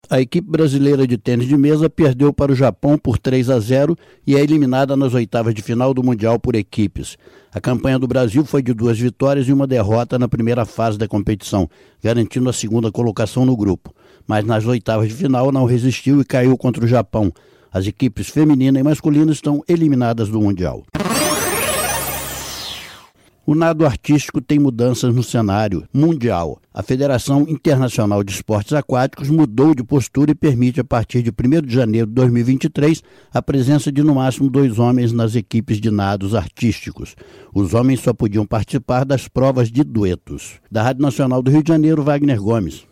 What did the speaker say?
A equipe brasileira de tênis de mesa perdeu para o Japão por 3-0 e é eliminada nas oitavas de final do Mundial por equipes. A campanha do Brasil foi de 2 vitórias e 1 derrota na primeira fase da competição, garantindo a segunda colocação no grupo. Mas nas oitavas de final não resistiu e caiu contra o Japão. As equipes feminina e masculina estão eliminadas do Mundial. O nado artístico tem mudanças no cenário mundial. A Federação Internacional de Esportes Aquáticos mudou de postura e permite, a partir de 1º de janeiro de 2023, a presença de no máximo 2 homens nas equipes de nados artísticos. Os homens só podiam participar das provas de duetos. Da Rádio Nacional do Rio de Janeiro, Wagner Gomes.